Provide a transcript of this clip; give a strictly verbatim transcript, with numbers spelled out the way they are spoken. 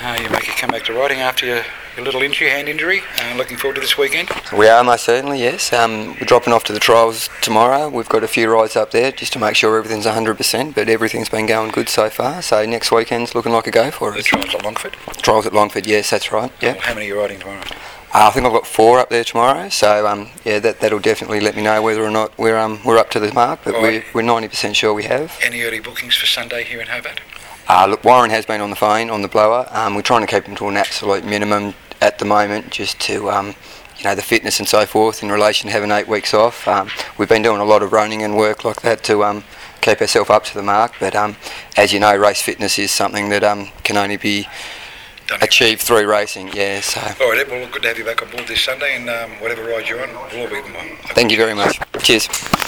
Uh, you make a comeback to riding after your, your little injury, hand injury. Uh, looking forward to this weekend. We are, most certainly, yes. Um, we're dropping off to the trials tomorrow. We've got a few rides up there just to make sure everything's one hundred percent, but everything's been going good so far. So next weekend's looking like a go for us. The trials at Longford? Trials at Longford, yes, that's right. Yeah. Well, how many are you riding tomorrow? Uh, I think I've got four up there tomorrow, so um, yeah, that that'll definitely let me know whether or not we're um we're up to the mark. But Right. we're we're ninety percent sure we have. Any early bookings for Sunday here in Hobart? Uh, look, Warren has been on the phone on the blower. Um, we're trying to keep him to an absolute minimum at the moment, just to um, you know, the fitness and so forth in relation to having eight weeks off. Um, we've been doing a lot of running and work like that to um, keep ourselves up to the mark. But um, as you know, race fitness is something that um, can only be Done achieved through racing. Yeah. So. All right, Ed, well, good to have you back on board this Sunday, and um, whatever ride you're on, we'll all be in mind. Thank you very much. Cheers.